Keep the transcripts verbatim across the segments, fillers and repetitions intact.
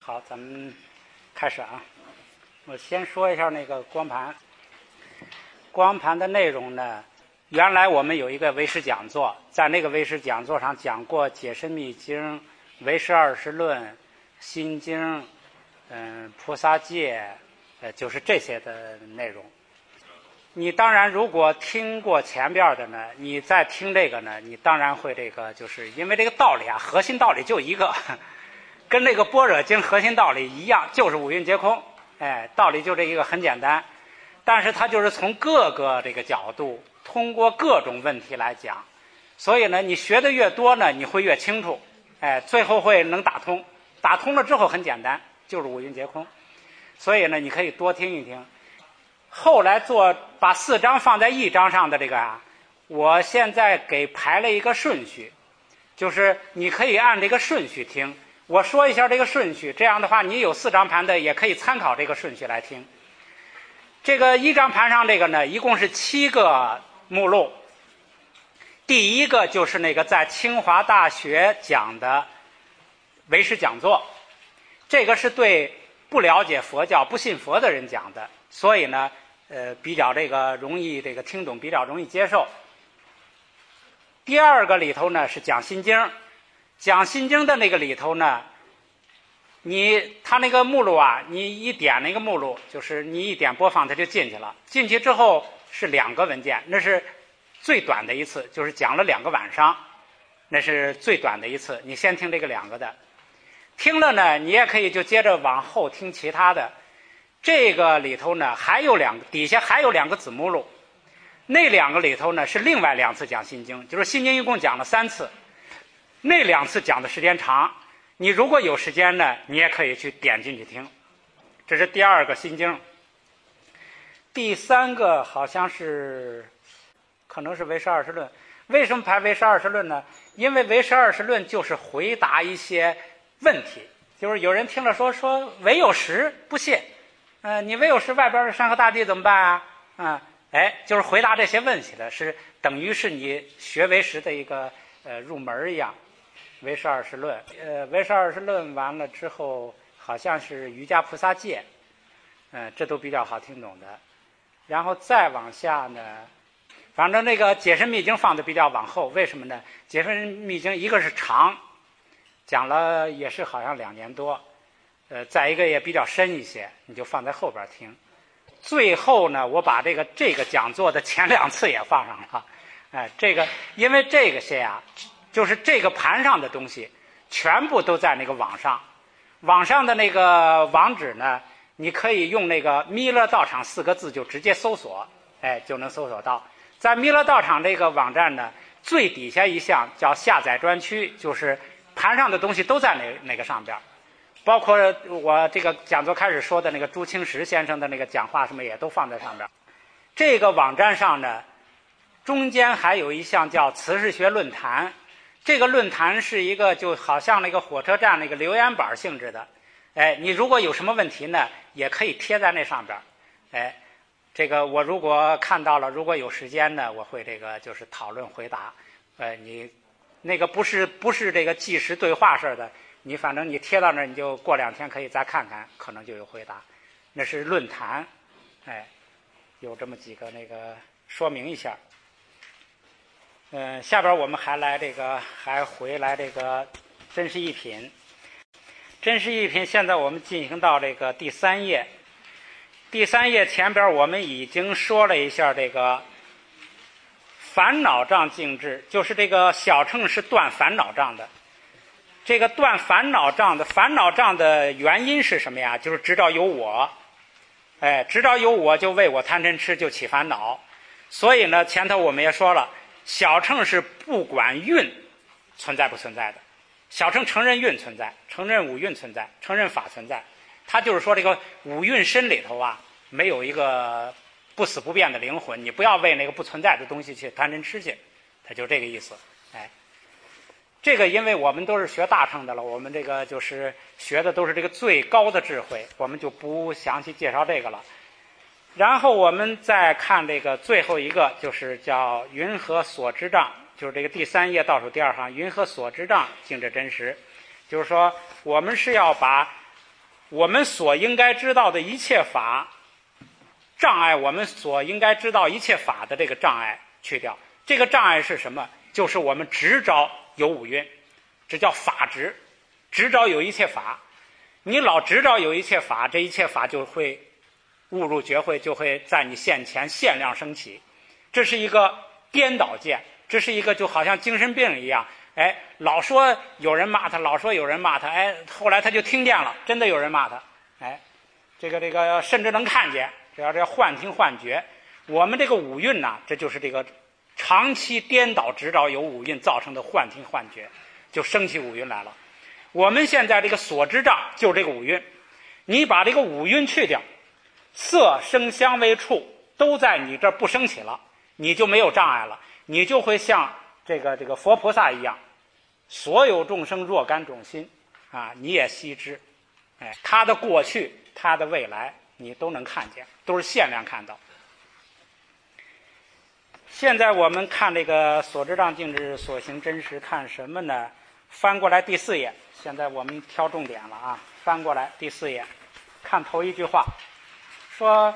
好，咱们开始啊。我先说一下那个光盘。光盘的内容呢，原来我们有一个唯识讲座，在那个唯识讲座上讲过解深密经、唯识二十论、心经、嗯、菩萨戒，呃，就是这些的内容。你当然如果听过前边的呢，你再听这个呢，你当然会这个，就是因为这个道理啊，核心道理就一个，跟那个般若经核心道理一样，就是五蕴皆空。哎，道理就这一个，很简单。但是它就是从各个这个角度，通过各种问题来讲。所以呢，你学的越多呢，你会越清楚。哎，最后会能打通。打通了之后很简单，就是五蕴皆空。所以呢，你可以多听一听。后来做把四章放在一章上的这个啊，我现在给排了一个顺序，就是你可以按这个顺序听。我说一下这个顺序，这样的话你有四张盘的也可以参考这个顺序来听。这个一张盘上这个呢，一共是七个目录。第一个就是那个在清华大学讲的唯识讲座，这个是对不了解佛教、不信佛的人讲的，所以呢，呃，比较这个容易这个听懂，比较容易接受。第二个里头呢是讲心经，讲心经的那个里头呢，你他那个目录啊，你一点那个目录，就是你一点播放它就进去了。进去之后是两个文件，那是最短的一次，就是讲了两个晚上，那是最短的一次。你先听这个两个的，听了呢，你也可以就接着往后听其他的。这个里头呢还有两个，底下还有两个子目录，那两个里头呢是另外两次讲心经，就是心经一共讲了三次，那两次讲的时间长。你如果有时间呢，你也可以去点进去听。这是第二个心经。第三个好像是可能是唯识二十论。为什么排唯识二十论呢？因为唯识二十论就是回答一些问题，就是有人听了说说唯有实不信，呃，你唯有实外边的山河大地怎么办啊？啊、嗯，哎，就是回答这些问题的，是等于是你学唯识的一个呃入门一样。唯识二十论，呃，唯识二十论完了之后，好像是瑜伽菩萨戒，呃，这都比较好听懂的。然后再往下呢，反正那个解深密经放的比较往后，为什么呢？解深密经一个是长，讲了也是好像两年多，呃，再一个也比较深一些，你就放在后边听。最后呢，我把这个这个讲座的前两次也放上了，哎、呃，这个因为这个些啊。就是这个盘上的东西全部都在那个网上，网上的那个网址呢，你可以用那个弥勒道场四个字就直接搜索，哎，就能搜索到。在弥勒道场这个网站呢，最底下一项叫下载专区，就是盘上的东西都在那那个上边，包括我这个讲座开始说的那个朱清时先生的那个讲话什么也都放在上边。这个网站上呢，中间还有一项叫慈氏学论坛。这个论坛是一个就好像那个火车站那个留言板性质的，哎，你如果有什么问题呢，也可以贴在那上边，哎，这个我如果看到了，如果有时间呢，我会这个就是讨论回答，呃，你那个不是不是这个即时对话似的，你反正你贴到那儿，你就过两天可以再看看，可能就有回答。那是论坛，哎，有这么几个那个说明一下。嗯，下边我们还来这个，还回来这个真实一品。真实一品，现在我们进行到这个第三页。第三页前边我们已经说了一下这个烦恼障静治，就是这个小乘是断烦恼障的。这个断烦恼障的烦恼障的原因是什么呀？就是知道有我，哎，知道有我就为我贪嗔痴就起烦恼。所以呢，前头我们也说了。小乘是不管蕴存在不存在的，小乘承认蕴存在，承认五蕴存在，承认法存在。他就是说这个五蕴身里头啊，没有一个不死不变的灵魂，你不要为那个不存在的东西去贪嗔痴去，他就这个意思。哎，这个因为我们都是学大乘的了，我们这个就是学的都是这个最高的智慧，我们就不详细介绍这个了。然后我们再看这个最后一个，就是叫云何所知障，就是这个第三页倒数第二行，云何所知障静治真实。就是说我们是要把我们所应该知道的一切法障碍，我们所应该知道一切法的这个障碍去掉。这个障碍是什么？就是我们执着有五蕴，这叫法执，执着有一切法。你老执着有一切法，这一切法就会误入觉会，就会在你现前限量升起。这是一个颠倒见，这是一个就好像精神病一样。哎，老说有人骂他，老说有人骂他，哎，后来他就听见了，真的有人骂他，哎，这个这个甚至能看见，这叫这幻听幻觉。我们这个五蕴呢，这就是这个长期颠倒执着有五蕴造成的幻听幻觉，就升起五蕴来了。我们现在这个所知障就是这个五蕴，你把这个五蕴去掉，色声香味触都在你这儿不升起了，你就没有障碍了，你就会像这个这个佛菩萨一样，所有众生若干种心啊，你也悉知，哎，他的过去他的未来你都能看见，都是限量看到。现在我们看这个所知障静止所行真实，看什么呢？翻过来第四页，现在我们挑重点了啊！翻过来第四页，看头一句话，说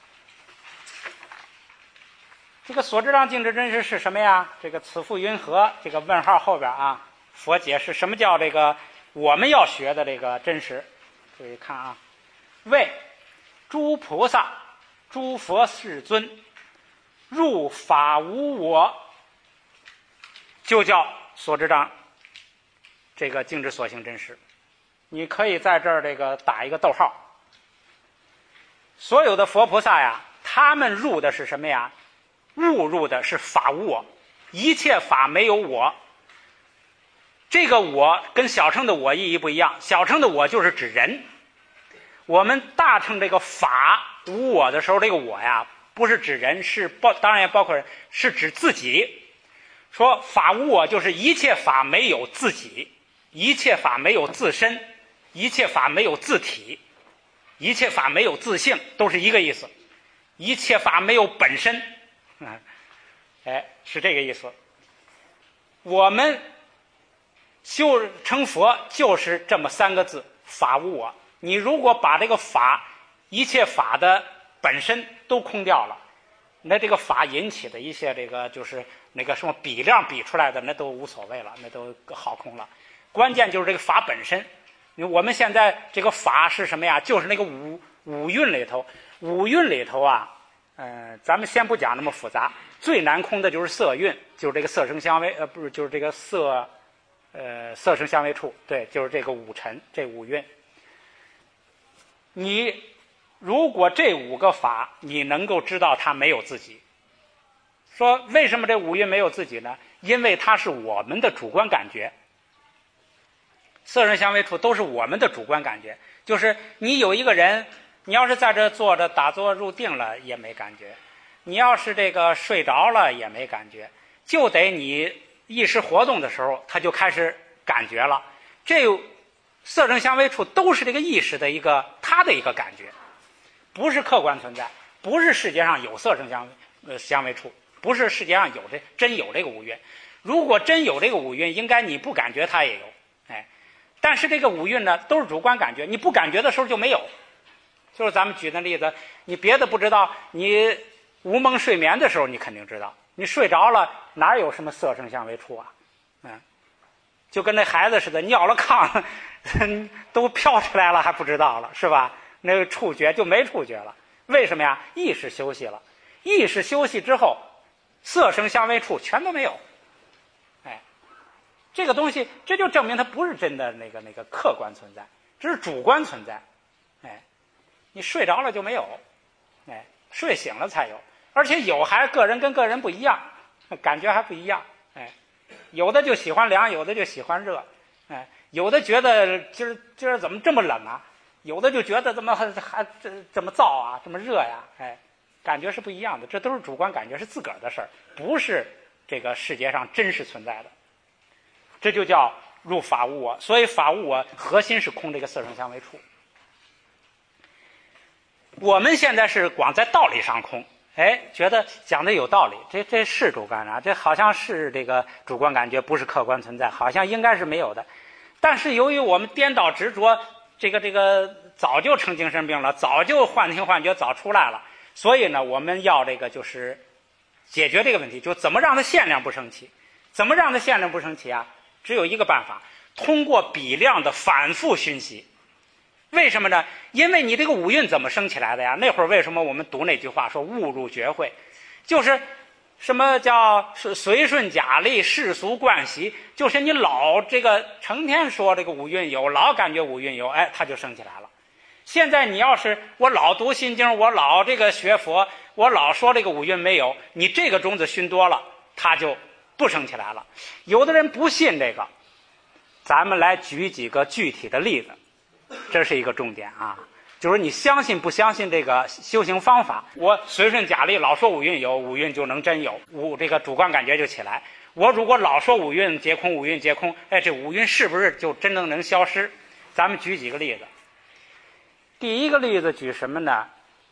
这个所知障静止真实是什么呀？这个此复云何？这个问号后边啊，佛解释什么叫这个我们要学的这个真实。注意看啊，为诸菩萨、诸佛世尊入法无我，就叫所知障这个静止所行真实。你可以在这儿这个打一个逗号。所有的佛菩萨呀，他们入的是什么呀？误入的是法无我，一切法没有我。这个我跟小乘的我意义不一样，小乘的我就是指人，我们大乘这个法无我的时候，这个我呀不是指人，是包当然也包括人，是指自己。说法无我就是一切法没有自己，一切法没有自身，一切法没有自体，一切法没有自性，都是一个意思。一切法没有本身，嗯，哎，是这个意思。我们修成佛就是这么三个字，法无我。你如果把这个法，一切法的本身都空掉了，那这个法引起的一些这个就是那个什么比量比出来的，那都无所谓了，那都好空了。关键就是这个法本身。我们现在这个法是什么呀？就是那个五五蕴里头，五蕴里头啊，呃，咱们先不讲那么复杂，最难空的就是色蕴，就是这个色声香味，呃，不是，就是这个色，呃，色声香味触，对，就是这个五尘，这五蕴。你如果这五个法你能够知道它没有自己，说为什么这五蕴没有自己呢？因为它是我们的主观感觉，色声香味触都是我们的主观感觉。就是你有一个人，你要是在这坐着打坐入定了也没感觉，你要是这个睡着了也没感觉，就得你意识活动的时候他就开始感觉了。这色声香味触都是这个意识的一个他的一个感觉，不是客观存在，不是世界上有色声香呃香味触，不是世界上有这真有这个五蕴。如果真有这个五蕴，应该你不感觉它也有，哎，但是这个五蕴呢都是主观感觉，你不感觉的时候就没有。就是咱们举的例子，你别的不知道，你无梦睡眠的时候你肯定知道，你睡着了哪有什么色声香味触啊？嗯，就跟那孩子似的，尿了炕都飘出来了还不知道了，是吧？那个触觉就没触觉了。为什么呀？意识休息了，意识休息之后，色声香味触全都没有。哎，这个东西这就证明它不是真的那个那个客观存在，这是主观存在。哎，你睡着了就没有，哎，睡醒了才有，而且有还个人跟个人不一样，感觉还不一样。哎，有的就喜欢凉，有的就喜欢热，哎，有的觉得今儿今儿怎么这么冷啊？有的就觉得怎么还还这这么燥啊，这么热呀？哎，感觉是不一样的，这都是主观感觉，是自个儿的事儿，不是这个世界上真实存在的。这就叫入法无我，所以法无我核心是空这个色声香味触。我们现在是光在道理上空，哎，觉得讲的有道理，这这是主观啊，这好像是这个主观感觉，不是客观存在，好像应该是没有的。但是由于我们颠倒执着， 这个这个早就成精神病了，早就幻听幻觉早出来了。所以呢，我们要这个就是解决这个问题，就怎么让它限量不生起？怎么让它限量不生起啊？只有一个办法，通过比量的反复熏习。为什么呢？因为你这个五蕴怎么生起来的呀？那会儿为什么我们读那句话说误入觉会，就是什么叫随顺假立世俗惯习，就是你老这个成天说这个五蕴有，老感觉五蕴有，哎，它就生起来了。现在你要是我老读心经，我老这个学佛，我老说这个五蕴没有，你这个种子熏多了，它就不生起来了。有的人不信这个，咱们来举几个具体的例子，这是一个重点啊。就是你相信不相信这个修行方法？我随顺假立，老说五蕴有，五蕴就能真有，五这个主观感觉就起来。我如果老说五蕴皆空，五蕴皆空，哎，这五蕴是不是就真正能消失？咱们举几个例子。第一个例子举什么呢？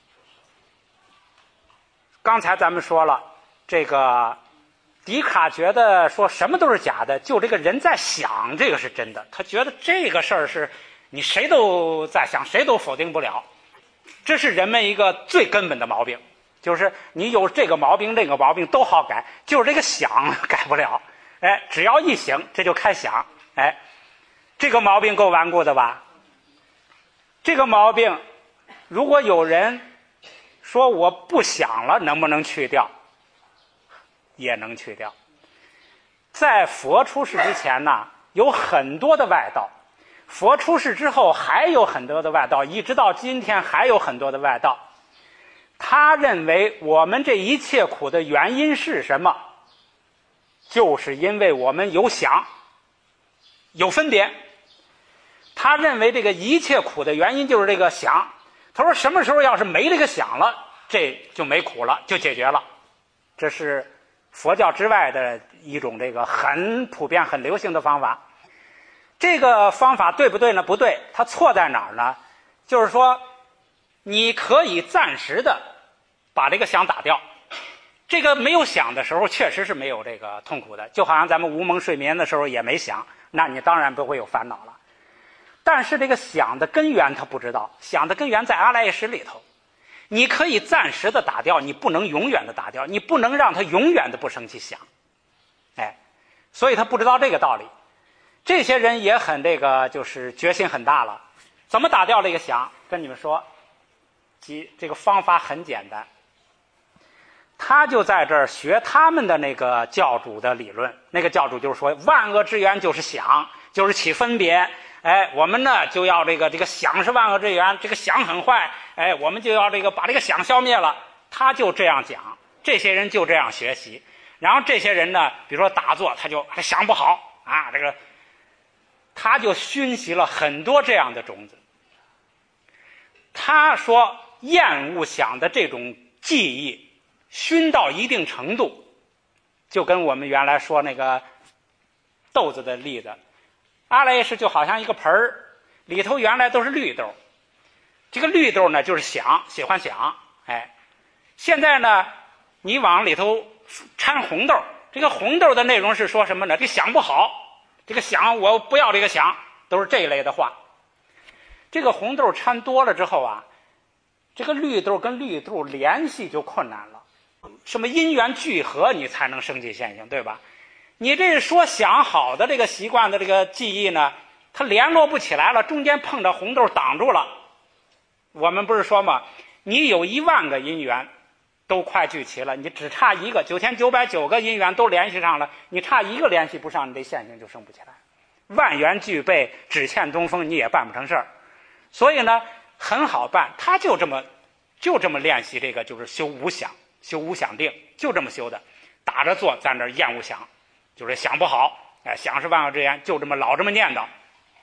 刚才咱们说了，这个笛卡觉得说什么都是假的，就这个人在想这个是真的，他觉得这个事儿是你谁都在想，谁都否定不了。这是人们一个最根本的毛病，就是你有这个毛病那个毛病都好改，就是这个想改不了。哎，只要一醒这就开想，哎，这个毛病够顽固的吧？这个毛病如果有人说我不想了，能不能去掉？也能去掉。在佛出世之前呢，有很多的外道，佛出世之后还有很多的外道，一直到今天还有很多的外道。他认为我们这一切苦的原因是什么？就是因为我们有想，有分别。他认为这个一切苦的原因就是这个想。他说什么时候要是没这个想了，这就没苦了，就解决了。这是佛教之外的一种这个很普遍很流行的方法。这个方法对不对呢？不对。它错在哪儿呢？就是说你可以暂时的把这个想打掉，这个没有想的时候确实是没有这个痛苦的，就好像咱们无梦睡眠的时候也没想，那你当然不会有烦恼了。但是这个想的根源他不知道，想的根源在阿赖耶识里头。你可以暂时的打掉，你不能永远的打掉，你不能让它永远的不生气想。哎，所以他不知道这个道理。这些人也很这个就是决心很大了。怎么打掉这个想？跟你们说，即这个方法很简单。他就在这儿学他们的那个教主的理论，那个教主就是说万恶之源就是想，就是起分别。哎，我们呢就要这个这个想是万恶之源，这个想很坏，哎，我们就要这个把这个想消灭了。他就这样讲，这些人就这样学习。然后这些人呢，比如说打坐，他就还想不好啊，这个他就熏习了很多这样的种子。他说厌恶想的这种记忆熏到一定程度，就跟我们原来说那个豆子的例子，阿赖耶识就好像一个盆儿，里头原来都是绿豆，这个绿豆呢就是想，喜欢想，哎，现在呢你往里头掺红豆，这个红豆的内容是说什么呢？这想不好，这个想我不要这个想，都是这一类的话。这个红豆掺多了之后啊，这个绿豆跟绿豆联系就困难了，什么因缘聚合你才能生起现象，对吧？你这说想好的这个习惯的这个记忆呢，它联络不起来了，中间碰着红豆挡住了。我们不是说吗？你有一万个因缘都快聚齐了，你只差一个，九千九百九个因缘都联系上了，你差一个联系不上，你这现象就生不起来。万缘俱备，只欠东风，你也办不成事儿。所以呢，很好办，他就这么就这么练习这个，就是修无想，修无想定，就这么修的。打着坐在那儿厌恶想，就是想不好，哎，想是万恶之源，就这么老这么念叨。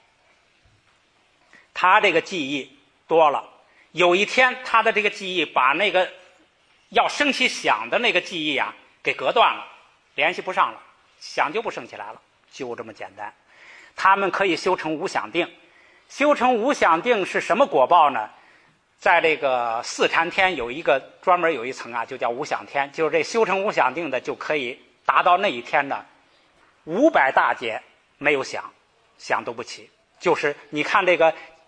他这个记忆多了，有一天他的这个记忆把那个要升起想的那个记忆啊给隔断了，联系不上了，想就不升起来了，就这么简单。他们可以修成无想定，修成无想定是什么果报呢？在这个四禅天有一个专门有一层啊，就叫无想天，就是这修成无想定的就可以达到那一天的五百大劫没有想，想都不起。就是你看这个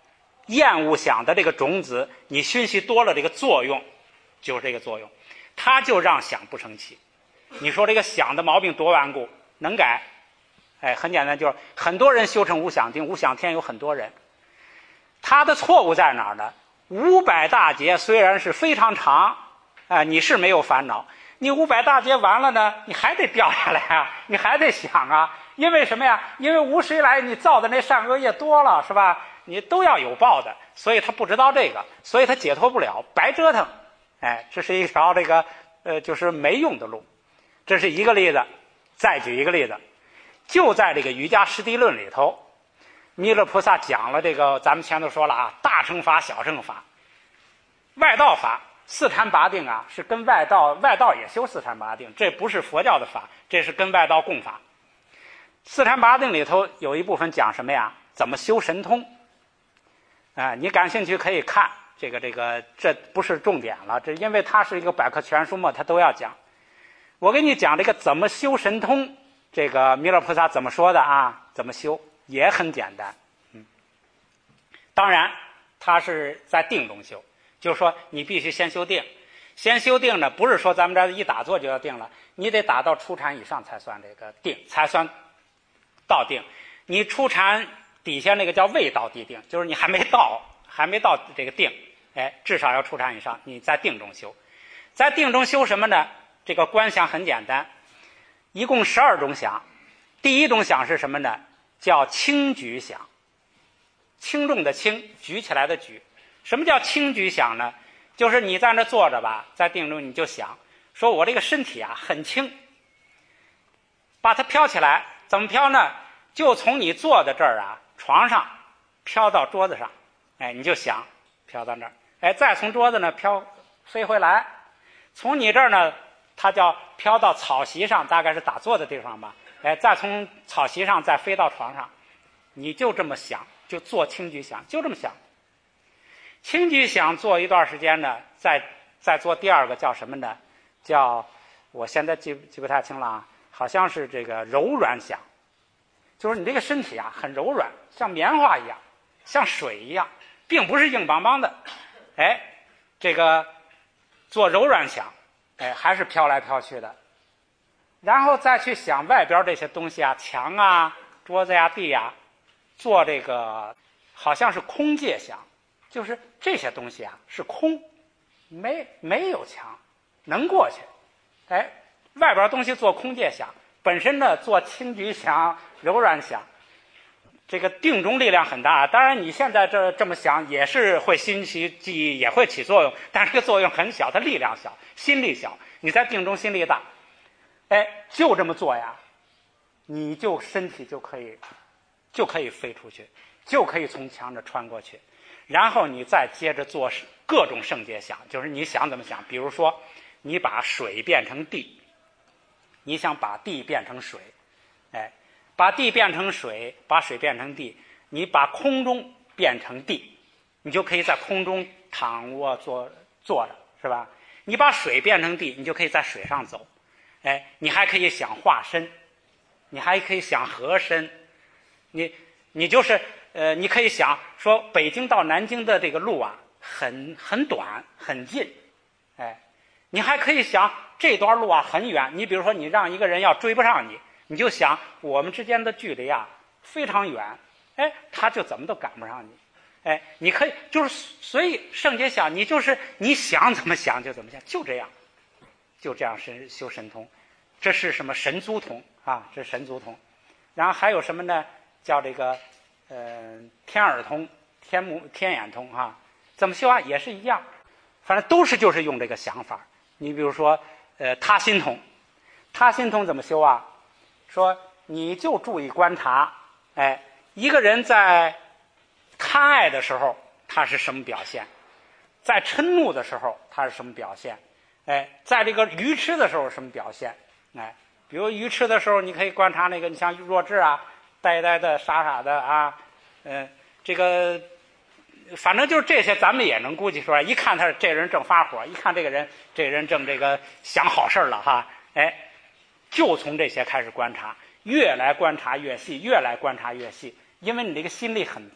厌恶想的这个种子，你熏习多了，这个作用就是这个作用，它就让想不生气。你说这个想的毛病多顽固，能改？哎，很简单，就是很多人修成无想定，无想天有很多人，他的错误在哪儿呢？五百大劫虽然是非常长，哎、呃，你是没有烦恼，你五百大劫完了呢，你还得掉下来啊，你还得想啊，因为什么呀？因为无始以来你造的那善恶业多了，是吧？你都要有报的，所以他不知道这个，所以他解脱不了，白折腾。哎，这是一条这个呃，就是没用的路。这是一个例子，再举一个例子，就在这个瑜伽师地论里头，弥勒菩萨讲了这个，咱们前头说了啊，大乘法、小乘法、外道法、四禅八定啊，是跟外道，外道也修四禅八定，这不是佛教的法，这是跟外道共法。四禅八定里头有一部分讲什么呀？怎么修神通？啊、呃，你感兴趣可以看这个这个，这不是重点了，这因为它是一个百科全书嘛，它都要讲。我给你讲这个怎么修神通，这个弥勒菩萨怎么说的啊？怎么修也很简单，嗯，当然他是在定中修，就是说你必须先修定，先修定呢，不是说咱们这一打坐就要定了，你得打到初禅以上才算这个定，才算到定。你初禅底下那个叫未到地定，就是你还没到，还没到这个定，哎，至少要初禅以上，你在定中修。在定中修什么呢？这个观想很简单，一共十二种想。第一种想是什么呢？叫轻举想，轻重的轻，举起来的举。什么叫轻举想呢？就是你在那坐着吧，在定中你就想，说我这个身体啊很轻，把它飘起来。怎么飘呢？就从你坐的这儿啊，床上飘到桌子上，哎，你就想飘到那儿，哎，再从桌子呢飘飞回来，从你这儿呢，它叫飘到草席上，大概是打坐的地方吧，哎，再从草席上再飞到床上，你就这么想，就做轻举想，就这么想。轻举想做一段时间呢，再再做第二个叫什么呢？叫我现在记记不太清了啊，好像是这个柔软想，就是你这个身体啊很柔软，像棉花一样，像水一样，并不是硬邦邦的，哎，这个做柔软想，哎，还是飘来飘去的，然后再去想外边这些东西啊，墙啊、桌子呀、地呀，做这个好像是空界想，就是这些东西啊是空，没没有墙，能过去，哎，外边东西做空界想，本身呢做轻举想、柔软想，这个定中力量很大。当然你现在这这么想也是会心起记忆，也会起作用，但是这个作用很小，它力量小，心力小。你在定中心力大，哎，就这么做呀，你就身体就可以就可以飞出去，就可以从墙这穿过去。然后你再接着做各种圣界想，就是你想怎么想，比如说你把水变成地，你想把地变成水，哎，把地变成水，把水变成地，你把空中变成地，你就可以在空中躺卧坐坐着，是吧？你把水变成地，你就可以在水上走，哎，你还可以想化身，你还可以想合身，你你就是呃，你可以想说北京到南京的这个路啊，很很短很近，哎，你还可以想这段路啊很远，你比如说你让一个人要追不上你，你就想我们之间的距离啊非常远，哎，他就怎么都赶不上你，哎，你可以就是所以圣洁想，你就是你想怎么想就怎么想，就这样，就这样神修神通，这是什么神足通啊？这是神足通，然后还有什么呢？叫这个呃天耳通、天目、天眼通啊，怎么修啊？也是一样，反正都是就是用这个想法。你比如说呃他心通，他心通怎么修啊？说你就注意观察，哎，一个人在贪爱的时候他是什么表现，在嗔怒的时候他是什么表现，哎，在这个愚痴的时候什么表现，哎，比如愚痴的时候你可以观察那个，你像弱智啊，呆呆的傻傻的啊，嗯、呃，这个反正就是这些咱们也能估计出来，一看他这人正发火，一看这个人这人正这个想好事了哈，哎，就从这些开始观察，越来观察越细，越来观察越细，因为你这个心力很大，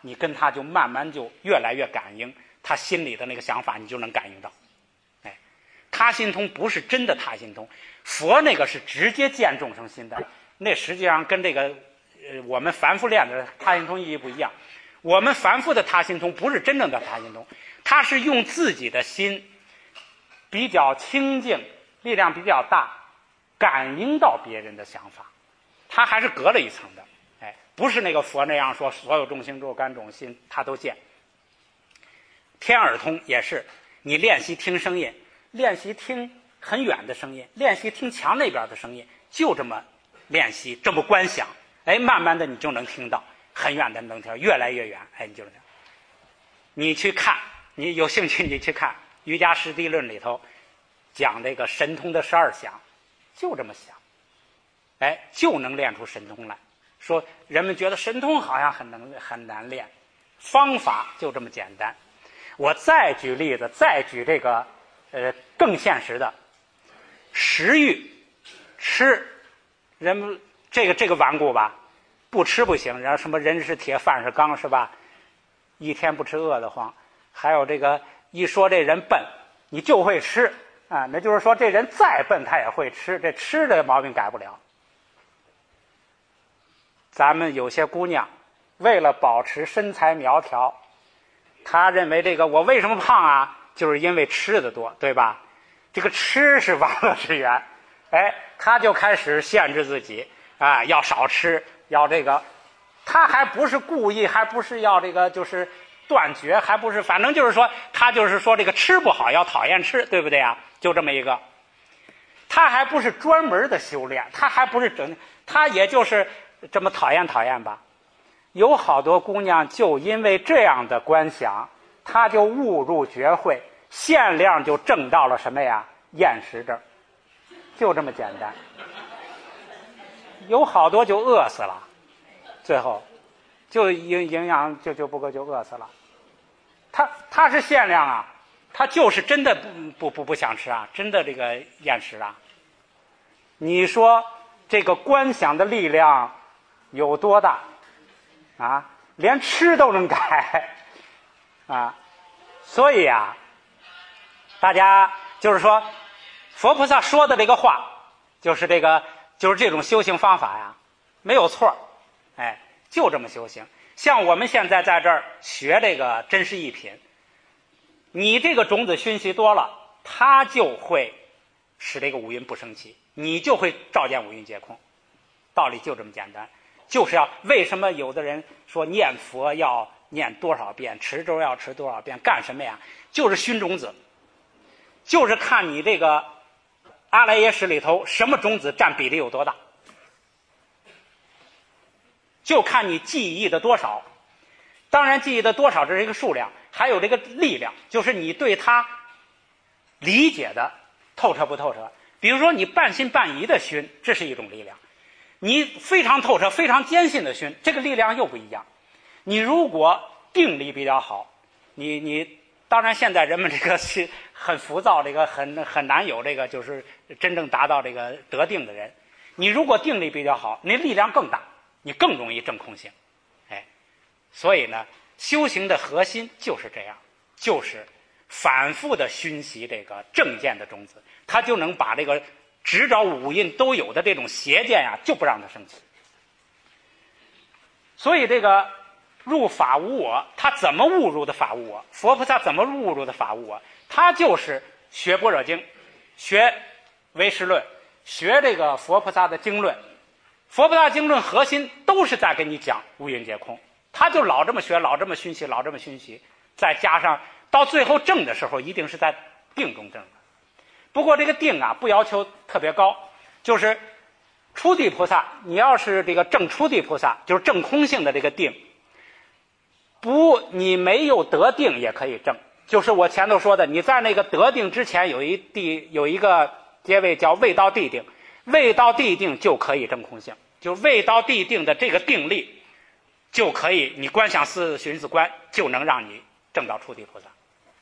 你跟他就慢慢就越来越感应，他心里的那个想法你就能感应到。哎，他心通不是真的他心通，佛那个是直接见众生心的，那实际上跟这个呃我们凡夫练的他心通意义不一样。我们凡夫的他心通不是真正的他心通，他是用自己的心比较清净，力量比较大，感应到别人的想法，他还是隔了一层的。哎，不是那个佛那样说所有众生若干种心他都见。天耳通也是，你练习听声音，练习听很远的声音，练习听墙那边的声音，就这么练习，这么观想，哎，慢慢的你就能听到很远的能听，越来越远，哎，你就能听。你去看，你有兴趣你去看《瑜伽师地论》里头讲这个神通的十二想，就这么想，哎，就能练出神通来。说人们觉得神通好像很能很难练，方法就这么简单。我再举例子，再举这个呃更现实的食欲，吃，人们这个这个顽固吧，不吃不行，然后什么人是铁饭是钢是吧？一天不吃饿得慌。还有这个一说这人笨，你就会吃啊，那就是说这人再笨他也会吃，这吃的毛病改不了。咱们有些姑娘为了保持身材苗条，她认为这个我为什么胖啊，就是因为吃的多，对吧？这个吃是王乐之源，哎，她就开始限制自己啊，要少吃，要这个，她还不是故意，还不是要这个就是断绝，还不是，反正就是说她就是说这个吃不好，要讨厌吃，对不对啊？就这么一个，她还不是专门的修炼，她还不是整，她也就是这么讨厌讨厌吧。有好多姑娘就因为这样的观想，她就误入绝慧，限量就挣到了什么呀？厌食症，就这么简单。有好多就饿死了，最后就营营养就就不够就饿死了。他他是限量啊，他就是真的不不不不想吃啊，真的这个厌食啊。你说这个观想的力量有多大啊？连吃都能改啊！所以啊，大家就是说，佛菩萨说的这个话，就是这个，就是这种修行方法呀，没有错，哎，就这么修行。像我们现在在这儿学这个真实一品，你这个种子熏习多了，它就会使这个五蕴不生起，你就会照见五蕴皆空。道理就这么简单。就是要为什么有的人说念佛要念多少遍，持咒要持多少遍，干什么呀？就是熏种子，就是看你这个阿赖耶识里头什么种子占比例有多大，就看你记忆的多少。当然记忆的多少这是一个数量，还有这个力量，就是你对它理解的透彻不透彻。比如说你半信半疑的熏，这是一种力量。你非常透彻非常坚信的熏，这个力量又不一样。你如果定力比较好，你你当然现在人们这个是很浮躁，这个很很难有这个就是真正达到这个得定的人。你如果定力比较好，你力量更大，你更容易证空性。哎，所以呢，修行的核心就是这样，就是反复的熏习这个正见的种子，它就能把这个执着五蕴都有的这种邪见呀，就不让它升起。所以这个入法无我，他怎么误入的法无我？佛菩萨怎么误入的法无我？他就是学般若经，学唯识论，学这个佛菩萨的经论。佛菩萨经论核心都是在跟你讲无蕴皆空，他就老这么学，老这么熏习，老这么熏习，再加上到最后证的时候，一定是在定中证的。不过这个定啊，不要求特别高，就是初地菩萨，你要是这个证初地菩萨，就是证空性的这个定，不，你没有得定也可以证。就是我前头说的，你在那个得定之前有一地有一个阶位叫未到地定，未到地定就可以证空性，就未到地定的这个定力就可以，你观想四寻思观就能让你证到初地菩萨。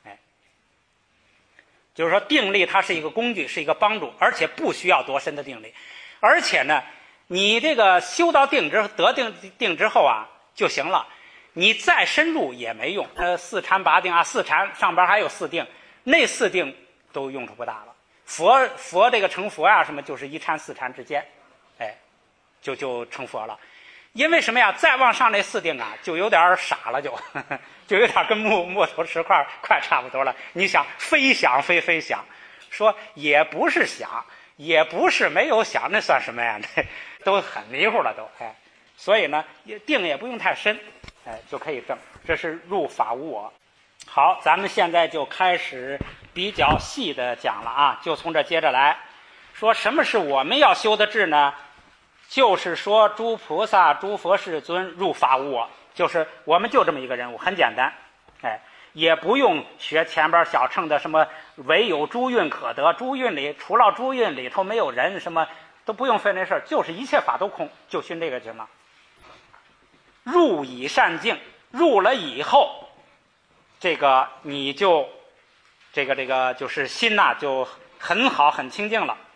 就是说定力它是一个工具，是一个帮助，而且不需要多深的定力。而且呢，你这个修到定之得定定之后啊就行了， 你再深入也没用。呃，四禅八定啊，四禅上边还有四定，那四定都用处不大了。佛佛这个成佛呀、啊，什么就是一禅四禅之间，哎，就就成佛了。因为什么呀？再往上那四定啊，就有点傻了就，就呵呵就有点跟木木头石块快差不多了。你想非想非非想，说也不是想，也不是没有想，那算什么呀？那都很迷糊了都，哎，所以呢，定也不用太深，哎，就可以证。这是入法无我。好，咱们现在就开始比较细的讲了啊，就从这接着来说，什么是我们要修的智呢？就是说诸菩萨诸佛世尊入法无我，就是我们就这么一个人物，很简单，哎，也不用学前边小乘的什么唯有诸蕴可得，诸蕴里除了诸蕴里头没有人，什么都不用费那事儿，就是一切法都空，就熏这个行了。入以善境，入了以后，这个你就这个这个就是心呐、啊、就很好很清净了。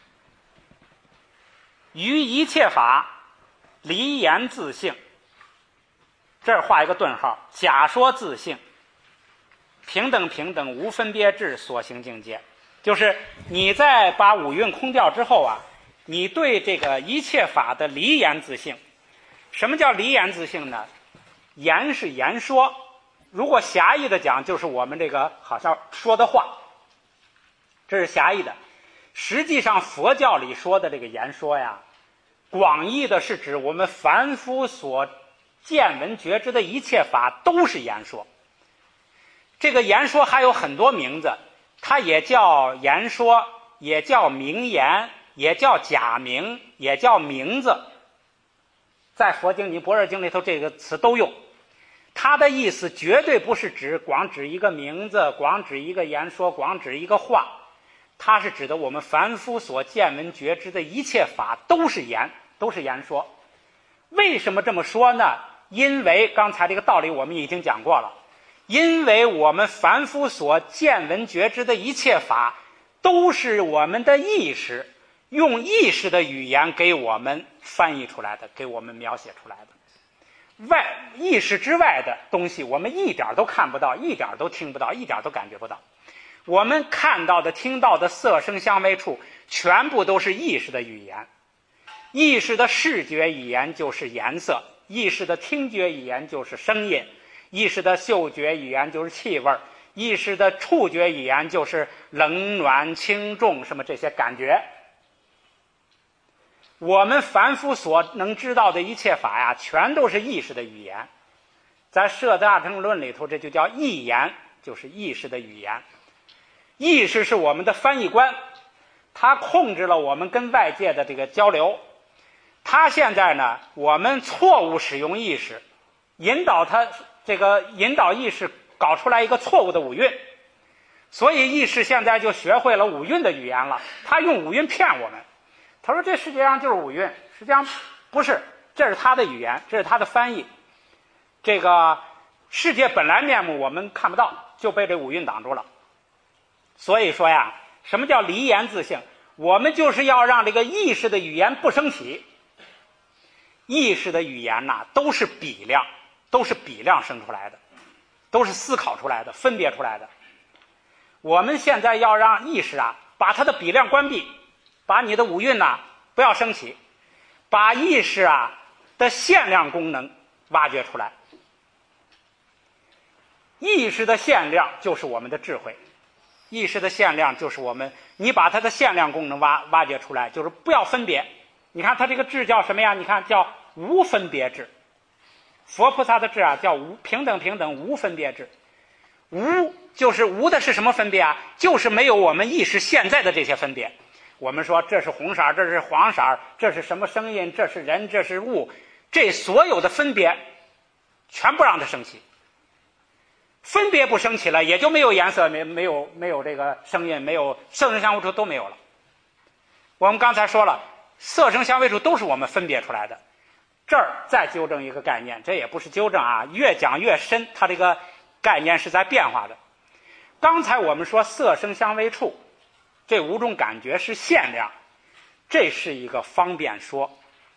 于一切法离言自性，这儿画一个顿号，假说自性，平等平等无分别智所行境界，就是你在把五蕴空掉之后啊，你对这个一切法的离言自性。什么叫离言自性呢？言是言说，如果狭义的讲，就是我们这个好像说的话，这是狭义的。实际上佛教里说的这个言说呀，广义的是指我们凡夫所见闻觉知的一切法都是言说。这个言说还有很多名字，它也叫言说，也叫名言，也叫假名，也叫名字。在佛经里、般若经里头，这个词都用。它的意思绝对不是指光指一个名字，光指一个言说，光指一个话，它是指的我们凡夫所见闻觉知的一切法都是言，都是言说。为什么这么说呢？因为刚才这个道理我们已经讲过了，因为我们凡夫所见闻觉知的一切法都是我们的意识用意识的语言给我们翻译出来的，给我们描写出来的。外意识之外的东西我们一点都看不到，一点都听不到，一点都感觉不到。我们看到的听到的色声香味触全部都是意识的语言。意识的视觉语言就是颜色，意识的听觉语言就是声音，意识的嗅觉语言就是气味，意识的触觉语言就是冷暖轻重什么这些感觉。我们凡夫所能知道的一切法呀，全都是意识的语言。在摄大乘论里头，这就叫意言，就是意识的语言。意识是我们的翻译官，它控制了我们跟外界的这个交流。它现在呢，我们错误使用意识，引导它这个引导意识搞出来一个错误的五蕴，所以意识现在就学会了五蕴的语言了。它用五蕴骗我们。他说这世界上就是五蕴，实际上不是，这是他的语言，这是他的翻译。这个世界本来面目我们看不到，就被这五蕴挡住了。所以说呀，什么叫离言自性？我们就是要让这个意识的语言不升起。意识的语言呐、啊，都是比量，都是比量生出来的，都是思考出来的，分别出来的。我们现在要让意识啊，把它的比量关闭，把你的五蕴呐不要升起，把意识啊的限量功能挖掘出来。意识的限量就是我们的智慧，意识的限量就是我们，你把它的限量功能挖挖掘出来，就是不要分别。你看它这个智叫什么呀？你看叫无分别智。佛菩萨的智啊叫无平等平等无分别智。无就是无的是什么分别啊？就是没有我们意识现在的这些分别。我们说这是红色，这是黄色，这是什么声音，这是人，这是物，这所有的分别全部让它升起。分别不升起了，也就没有颜色，没没有没有这个声音，没有色声香味触都没有了。我们刚才说了，色声香味触都是我们分别出来的。这儿再纠正一个概念，这也不是纠正啊，越讲越深，它这个概念是在变化的。刚才我们说色声香味触这五种感觉是限量，这是一个方便说。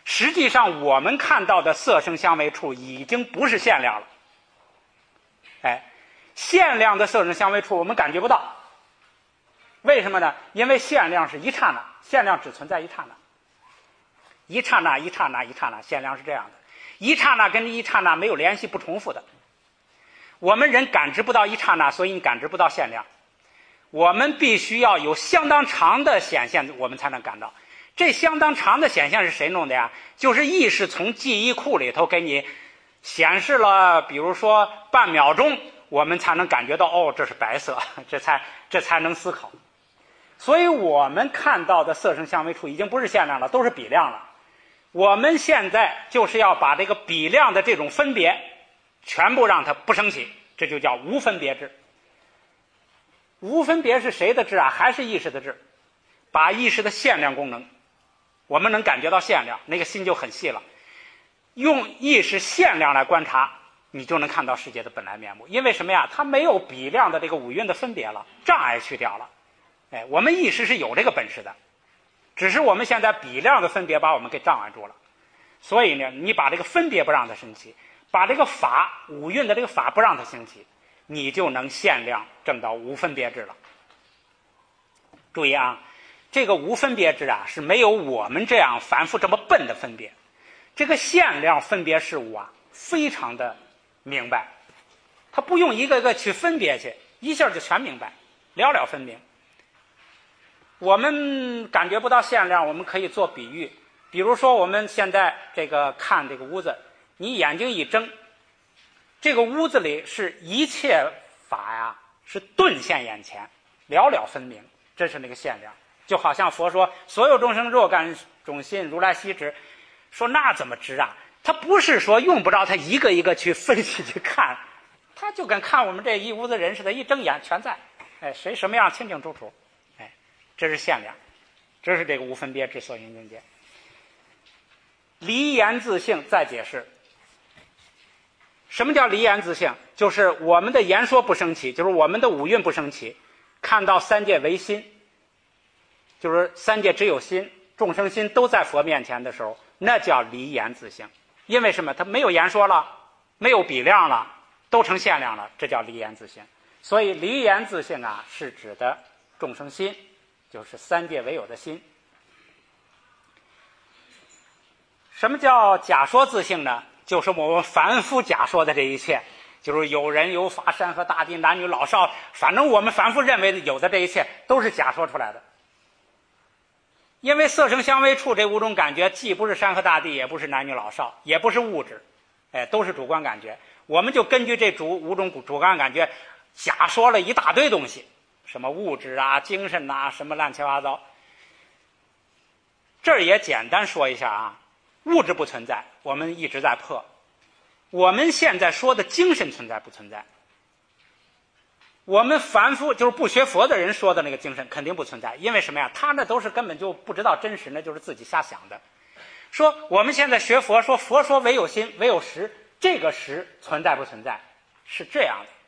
实际上我们看到的色声香味触已经不是限量了。哎，限量的色声香味触我们感觉不到，为什么呢？因为限量是一刹那，限量只存在一刹那，一刹那一刹那一刹那，限量是这样的，一刹那跟一刹那没有联系，不重复的。我们人感知不到一刹那，所以你感知不到限量。我们必须要有相当长的显现，我们才能感到。这相当长的显现是谁弄的呀？就是意识从记忆库里头给你显示了，比如说半秒钟，我们才能感觉到哦，这是白色，这才这才能思考。所以我们看到的色声香味触已经不是限量了，都是比量了。我们现在就是要把这个比量的这种分别全部让它不升起，这就叫无分别智。无分别是谁的智啊？还是意识的智，把意识的限量功能，我们能感觉到限量，那个心就很细了。用意识限量来观察，你就能看到世界的本来面目。因为什么呀？它没有比量的这个五蕴的分别了，障碍去掉了。哎，我们意识是有这个本事的，只是我们现在比量的分别把我们给障碍住了。所以呢，你把这个分别不让它升起，把这个法五蕴的这个法不让它升起，你就能限量证到无分别智了。注意啊，这个无分别智啊是没有我们这样凡夫这么笨的分别。这个限量分别事物啊，非常的明白，他不用一个个去分别去，一下就全明白，了了分明。我们感觉不到限量，我们可以做比喻，比如说我们现在这个看这个屋子，你眼睛一睁，这个屋子里是一切法呀，是顿现眼前，了了分明，这是那个限量。就好像佛说所有众生若干种心，如来悉知，说那怎么知啊？他不是说用不着他一个一个去分析去看，他就跟看我们这一屋子人似的，一睁眼全在，哎，谁什么样清清楚楚，哎，这是限量，这是这个无分别智所应境界。离言自性再解释，什么叫离言自性？就是我们的言说不升起，就是我们的五蕴不升起，看到三界唯心，就是三界只有心，众生心都在佛面前的时候，那叫离言自性。因为什么？它没有言说了，没有比量了，都成限量了，这叫离言自性。所以离言自性啊，是指的众生心，就是三界唯有的心。什么叫假说自性呢？就是我们凡夫假说的这一切，就是有人有法山河大地男女老少，反正我们凡夫认为有的这一切都是假说出来的。因为色声香味触这五种感觉既不是山河大地，也不是男女老少，也不是物质，哎，都是主观感觉。我们就根据这主五种主观感觉假说了一大堆东西，什么物质啊精神啊什么乱七八糟。这儿也简单说一下啊，物质不存在，我们一直在破。我们现在说的精神存在不存在？我们凡夫就是不学佛的人说的那个精神肯定不存在，因为什么呀？他那都是根本就不知道真实，那就是自己瞎想的。说我们现在学佛，说佛说唯有心唯有识，这个识存在不存在？是这样的，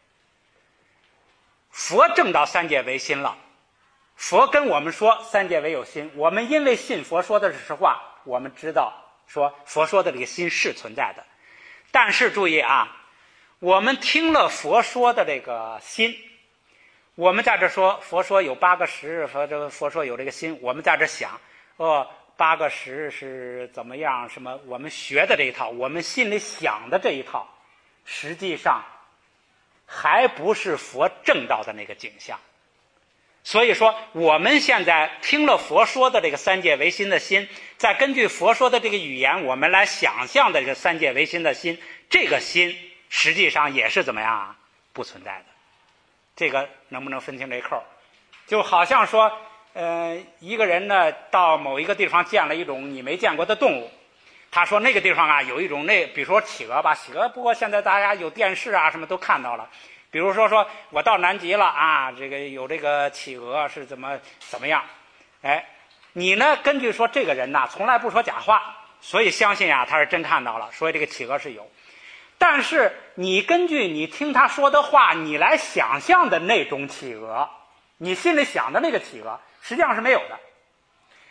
佛证到三界唯心了，佛跟我们说三界唯有心，我们因为信佛说的是实话，我们知道说佛说的这个心是存在的。但是注意啊，我们听了佛说的这个心，我们在这说佛说有八个识，佛这个佛说有这个心，我们在这想哦，八个识是怎么样，什么我们学的这一套，我们心里想的这一套，实际上还不是佛证到的那个景象。所以说我们现在听了佛说的这个三界唯心的心，再根据佛说的这个语言，我们来想象的这个三界唯心的心，这个心实际上也是怎么样啊？不存在的。这个能不能分清这扣？就好像说呃，一个人呢到某一个地方见了一种你没见过的动物，他说那个地方啊有一种那比如说企鹅吧，企鹅不过现在大家有电视啊什么都看到了，比如说说我到南极了啊，这个有这个企鹅是怎么怎么样，哎，你呢根据说这个人呐从来不说假话，所以相信啊他是真看到了，所以这个企鹅是有。但是你根据你听他说的话，你来想象的那种企鹅，你心里想的那个企鹅实际上是没有的。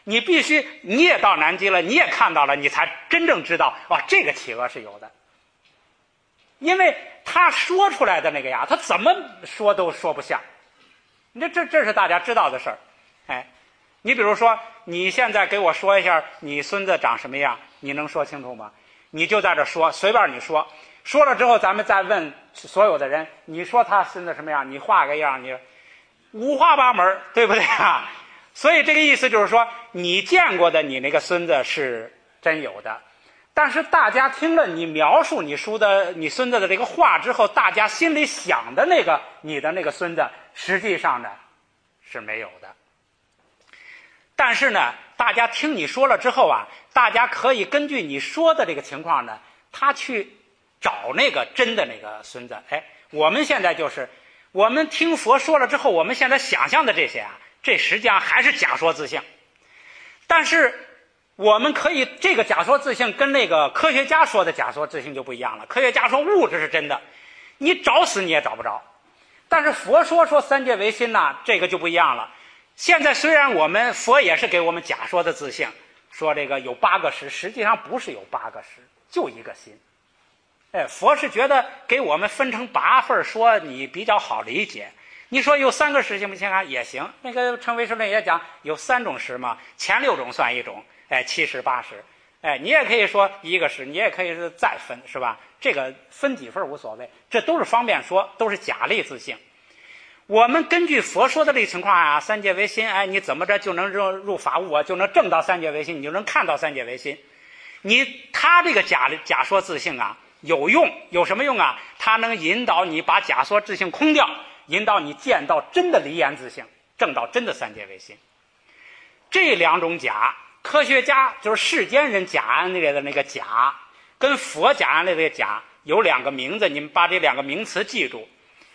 你必须你也到南极了，你也看到了，你才真正知道哇，这个企鹅是有的。因为他说出来的那个呀，他怎么说都说不像。这这这是大家知道的事儿。哎，你比如说，你现在给我说一下你孙子长什么样，你能说清楚吗？你就在这说，随便你说，说了之后，咱们再问所有的人，你说他孙子什么样，你画个样，你五花八门，对不对啊？所以这个意思就是说，你见过的你那个孙子是真有的，但是大家听了你描述你叔的你孙子的这个话之后，大家心里想的那个你的那个孙子，实际上呢是没有的。但是呢，大家听你说了之后啊，大家可以根据你说的这个情况呢，他去找那个真的那个孙子。哎，我们现在就是我们听佛说了之后，我们现在想象的这些啊，这实际上还是假说自性。但是我们可以这个假说自性跟那个科学家说的假说自性就不一样了。科学家说物质是真的，你找死你也找不着。但是佛说说三界唯心呐，这个就不一样了。现在虽然我们佛也是给我们假说的自性，说这个有八个识，实际上不是有八个识，就一个心。哎，佛是觉得给我们分成八份说你比较好理解。你说有三个识行不行啊？也行。那个成唯识论也讲有三种识嘛，前六种算一种，哎，七识八识。哎，你也可以说一个识，你也可以是再分，是吧？这个分几份无所谓，这都是方便说，都是假立自性。我们根据佛说的这个情况啊，三界唯心，哎，你怎么着就能入入法悟啊，就能证到三界唯心，你就能看到三界唯心。你他这个假假说自性啊，有用，有什么用啊？它能引导你把假说自性空掉，引导你见到真的离言自性，证到真的三界唯心。这两种假，科学家就是世间人假案例的那个假，跟佛假案例的假有两个名字，你们把这两个名词记住。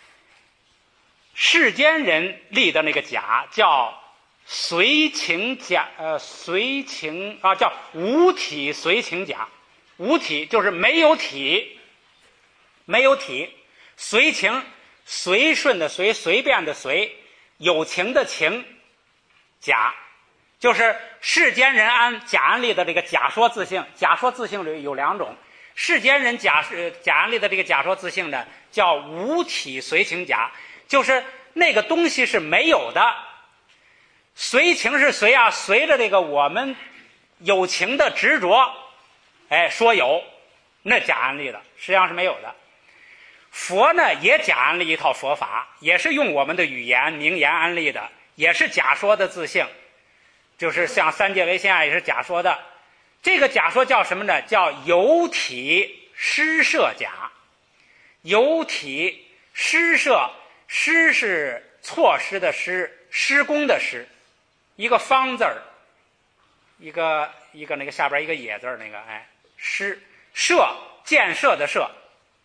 世间人立的那个假叫随情假，呃，随情啊，叫无体随情假。无体就是没有体，没有体。随情，随顺的随，随便的随，有情的情。假就是世间人按假案例的这个假说自性。假说自性里有两种，世间人假假案例的这个假说自性呢，叫无体随情假。就是那个东西是没有的，随情是随啊，随着这个我们有情的执着，哎，说有，那假案例的实际上是没有的。佛呢也假案例一套佛法，也是用我们的语言名言安立的，也是假说的自性，就是像三界唯心啊，也是假说的。这个假说叫什么呢？叫有体施设假。有体施设，施是错失的施，施工的施，一个方字儿，一个一个那个下边一个也字儿，那个哎，施设建设的设。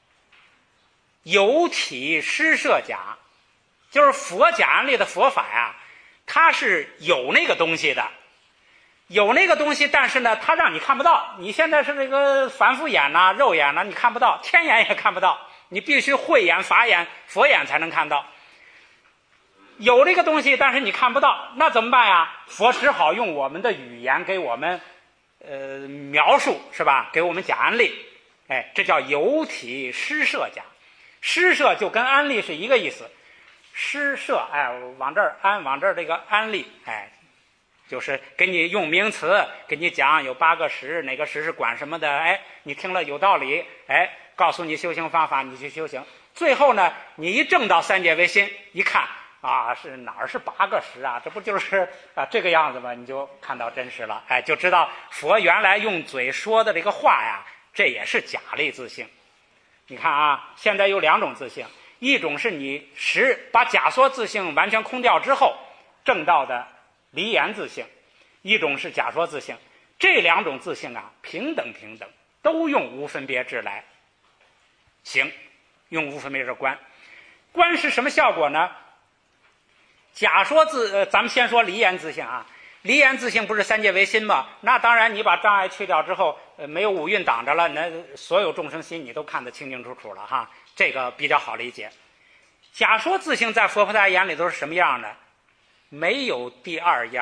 有体施设假，就是佛假案例的佛法呀，它是有那个东西的，有那个东西，但是呢，它让你看不到。你现在是这个凡夫眼呐、啊、肉眼呐、啊，你看不到，天眼也看不到。你必须慧眼、法眼、佛眼才能看到。有这个东西，但是你看不到，那怎么办呀？佛只好用我们的语言给我们呃描述，是吧？给我们讲案例。哎，这叫有体施设假。施设就跟安利是一个意思。施设，哎，往这儿安，往这儿这个安利，哎，就是给你用名词，给你讲有八个识，哪个识是管什么的，哎，你听了有道理，哎。告诉你修行方法，你去修行。最后呢，你一证到三界唯心，一看啊，是哪儿是八个识啊？这不就是啊这个样子吗？你就看到真实了，哎，就知道佛原来用嘴说的这个话呀，这也是假立自性。你看啊，现在有两种自性，一种是你实把假说自性完全空掉之后证到的离言自性，一种是假说自性。这两种自性啊，平等平等，都用无分别智来行，用无分别智观。观是什么效果呢？假说自呃，咱们先说离言自性啊。离言自性不是三界唯心吗？那当然，你把障碍去掉之后，呃，没有五蕴挡着了，那所有众生心你都看得清清楚楚了哈。这个比较好理解。假说自性在佛菩萨眼里都是什么样的？没有第二样，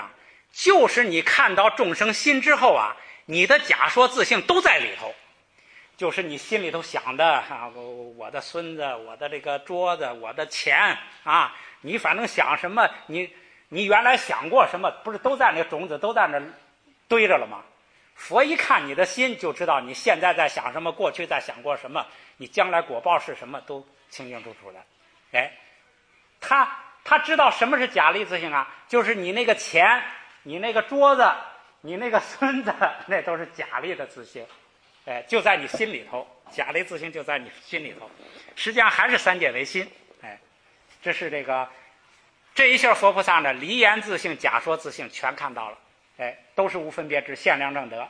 就是你看到众生心之后啊，你的假说自性都在里头，就是你心里头想的啊，我的孙子，我的这个桌子，我的钱啊，你反正想什么，你你原来想过什么，不是都在那种子都在那堆着了吗？佛一看你的心，就知道你现在在想什么，过去在想过什么，你将来果报是什么，都清清楚楚的。哎，他他知道什么是假立自性啊？就是你那个钱，你那个桌子，你那个孙子，那都是假立的自性。哎，就在你心里头，假立自性就在你心里头，实际上还是三界唯心。哎，这是这个这一下佛菩萨呢，离言自性、假说自性全看到了。哎，都是无分别智，限量正德。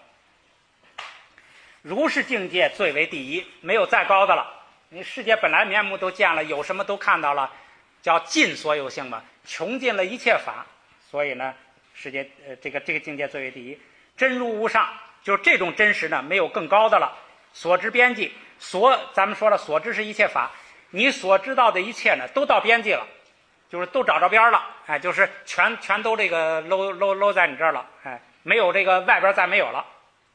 如是境界最为第一，没有再高的了。你世界本来面目都见了，有什么都看到了，叫尽所有性嘛，穷尽了一切法。所以呢，世界呃这个这个境界最为第一，真如无上。就是这种真实呢，没有更高的了。所知边际，所咱们说了，所知是一切法，你所知道的一切呢，都到边际了，就是都找着边了。哎，就是全全都这个搂搂搂在你这儿了。哎，没有这个外边再没有了。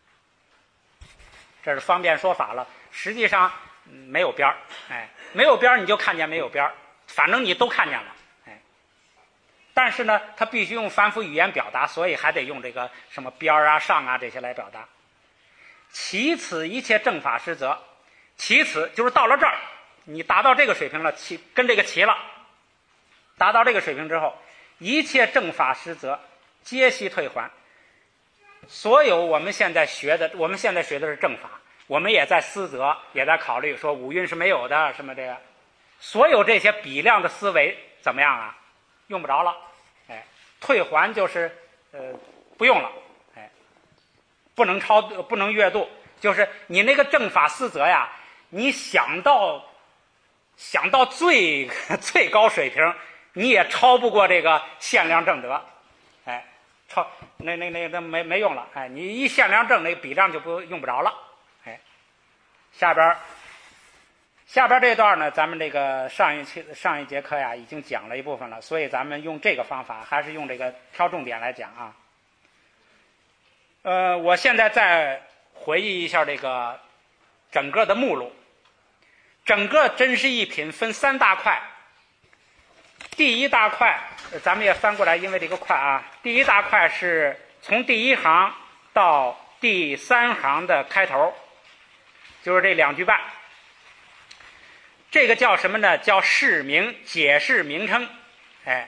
这是方便说法了。实际上、嗯、没有边儿，哎，没有边儿你就看见没有边儿，反正你都看见了。但是呢，他必须用凡夫语言表达，所以还得用这个什么边儿啊、上啊这些来表达。其此一切正法实则，其此就是到了这儿，你达到这个水平了，齐跟这个齐了，达到这个水平之后，一切正法实则皆悉退还。所有我们现在学的，我们现在学的是正法，我们也在思则，也在考虑说五蕴是没有的，什么这个，所有这些比量的思维怎么样啊？用不着了，哎，退还就是呃不用了，哎，不能超不能越度，就是你那个正法思则呀，你想到想到最最高水平，你也超不过这个限量正德，哎，超那那那那没没用了，哎，你一限量正那个比量就不用不着了，哎，下边。下边这段呢，咱们这个上一期上一节课呀已经讲了一部分了，所以咱们用这个方法，还是用这个挑重点来讲啊。呃，我现在再回忆一下这个整个的目录。整个真实义品分三大块。第一大块，咱们也翻过来，因为这个块啊，第一大块是从第一行到第三行的开头，就是这两句半。这个叫什么呢？叫释名，解释名称。哎，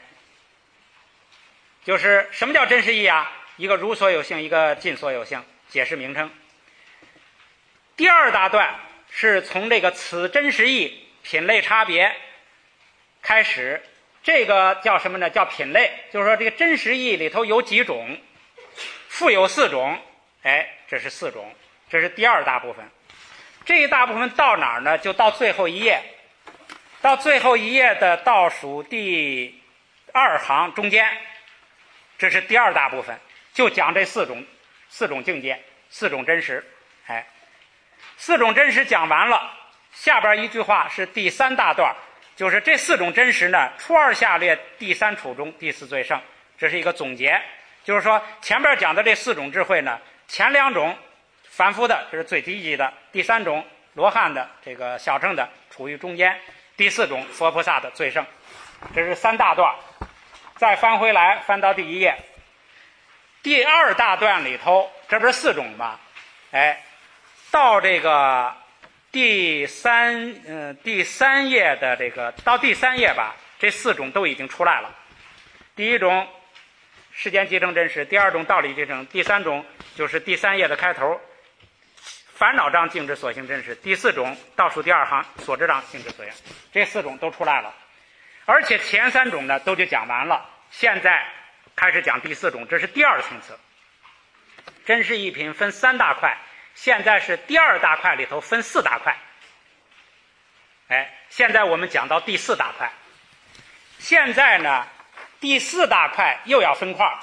就是什么叫真实义啊？一个如所有性，一个尽所有性，解释名称。第二大段是从这个此真实义品类差别开始，这个叫什么呢？叫品类，就是说这个真实义里头有几种，复有四种。哎，这是四种，这是第二大部分。这一大部分到哪儿呢？就到最后一页。到最后一页的倒数第二行中间，这是第二大部分，就讲这四种四种境界，四种真实。哎，四种真实讲完了，下边一句话是第三大段，就是这四种真实呢，初二下列，第三处中，第四最胜。这是一个总结，就是说前边讲的这四种智慧呢，前两种凡夫的，这是最低级的；第三种罗汉的，这个小乘的，处于中间；第四种佛菩萨的最胜。这是三大段。再翻回来，翻到第一页，第二大段里头，这不是四种吗？哎，到这个第三嗯、呃、第三页的这个到第三页吧，这四种都已经出来了。第一种世间集成真实，第二种道理集成，第三种就是第三页的开头烦恼障静止所行真实，第四种倒数第二行所知障静止所行，这四种都出来了。而且前三种呢都就讲完了，现在开始讲第四种，这是第二层次。真实义品分三大块，现在是第二大块里头分四大块。哎，现在我们讲到第四大块。现在呢，第四大块又要分块。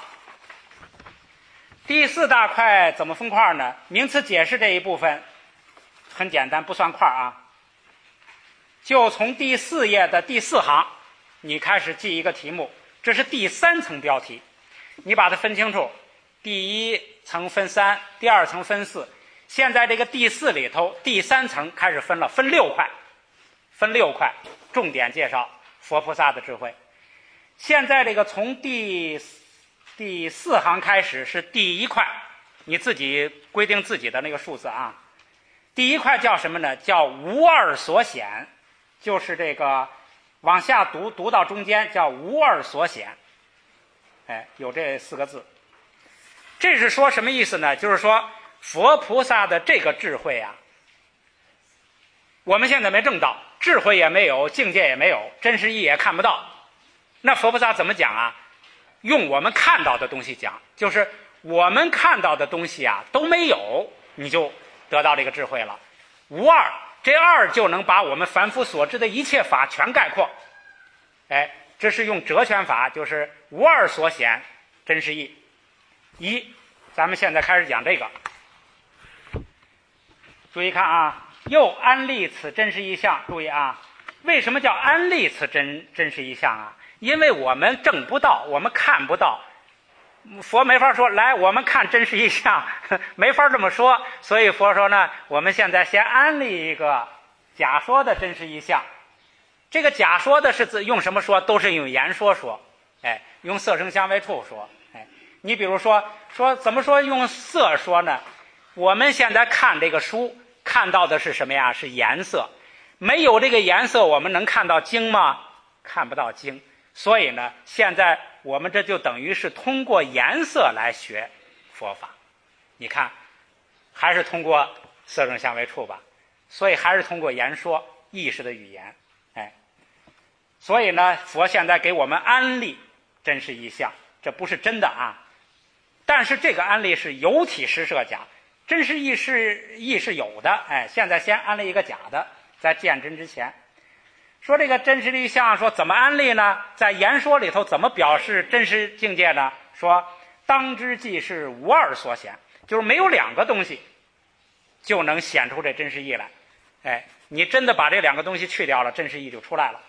第四大块怎么分块呢？名词解释这一部分很简单，不算块啊。就从第四页的第四行，你开始记一个题目，这是第三层标题。 你把它分清楚，第一层分三，第二层分四，现在这个第四里头第三层开始分了，分六块，分六块，重点介绍佛菩萨的智慧。现在这个从第第四行开始是第一块，你自己规定自己的那个数字啊。第一块叫什么呢？叫无二所显，就是这个往下读读到中间叫无二所显，哎，有这四个字。这是说什么意思呢？就是说佛菩萨的这个智慧啊，我们现在没证到，智慧也没有，境界也没有，真实意也看不到。那佛菩萨怎么讲啊？用我们看到的东西讲，就是我们看到的东西啊都没有，你就得到这个智慧了。无二，这二就能把我们凡夫所知的一切法全概括。哎，这是用哲宣法，就是无二所显真实义。一，咱们现在开始讲这个。注意看啊，又安立此真实义相。注意啊，为什么叫安立此真真实义相啊？因为我们证不到，我们看不到，佛没法说来我们看真实义相，没法这么说。所以佛说呢，我们现在先安立一个假说的真实义相。这个假说的是用什么说？都是用言说说，哎，用色声香味触说。哎，你比如说说怎么说用色说呢？我们现在看这个书，看到的是什么呀？是颜色。没有这个颜色，我们能看到经吗？看不到经。所以呢，现在我们这就等于是通过颜色来学佛法。你看，还是通过色声香味触吧，所以还是通过言说意识的语言。哎，所以呢，佛现在给我们安立真实义相，这不是真的啊。但是这个安立是有体实设假，真实义是义是有的。哎，现在先安立一个假的，在见真之前。说这个真实义相，说怎么安立呢？在言说里头怎么表示真实境界呢？说当知即是无二所显，就是没有两个东西就能显出这真实义来。哎，你真的把这两个东西去掉了，真实义就出来了。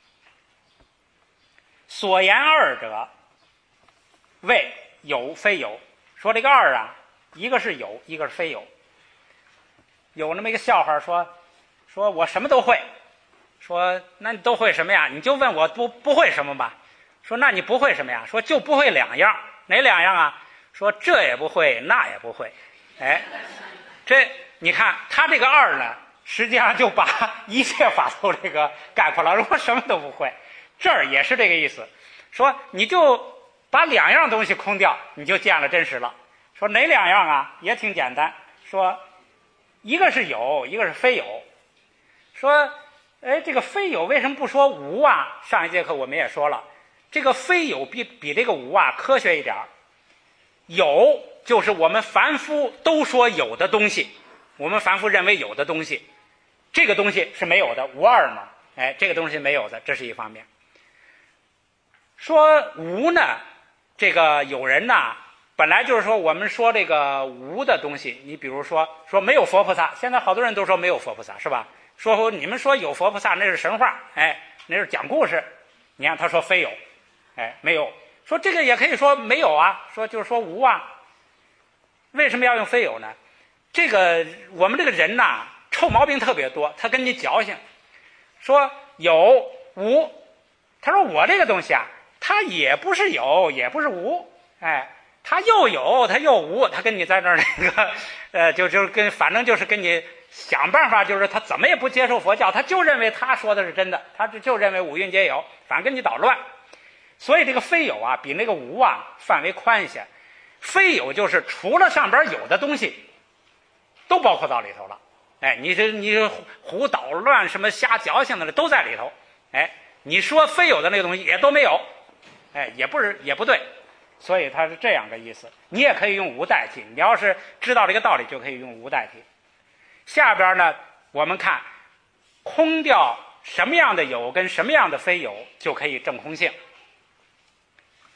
所言二者谓有非有。说这个二啊，一个是有，一个是非有。有那么一个笑话，说说我什么都会。说那你都会什么呀？你就问我不不会什么吧。说那你不会什么呀？说就不会两样。哪两样啊？说这也不会，那也不会。哎，这你看他这个二呢，实际上就把一切法都这个概括了。如果什么都不会，这儿也是这个意思。说你就把两样东西空掉，你就见了真实了。说哪两样啊？也挺简单。说一个是有，一个是非有。说哎，这个非有为什么不说无啊？上一节课我们也说了，这个非有比比这个无啊科学一点。有就是我们凡夫都说有的东西，我们凡夫认为有的东西，这个东西是没有的，无二嘛。哎，这个东西没有的，这是一方面。说无呢，这个有人呐，本来就是说我们说这个无的东西，你比如说说没有佛菩萨，现在好多人都说没有佛菩萨，是吧？说你们说有佛菩萨那是神话，哎，那是讲故事。你看他说非有，哎，没有。说这个也可以说没有啊，说就是说无啊。为什么要用非有呢？这个我们这个人呐，臭毛病特别多，他跟你矫情。说有无，他说我这个东西啊，它也不是有，也不是无，哎，它又有，它又无，他跟你在那儿那个，呃，就就跟反正就是跟你。想办法，就是他怎么也不接受佛教，他就认为他说的是真的，他就认为五蕴皆有，反正跟你捣乱。所以这个非有啊，比那个无啊范围宽一些。非有就是除了上边有的东西，都包括到里头了。哎，你这你胡捣乱什么瞎矫情的都在里头。哎，你说非有的那个东西也都没有，哎，也不是也不对。所以它是这样个意思。你也可以用无代替，你要是知道这个道理，就可以用无代替。下边呢，我们看空掉什么样的有跟什么样的非有，就可以证空性。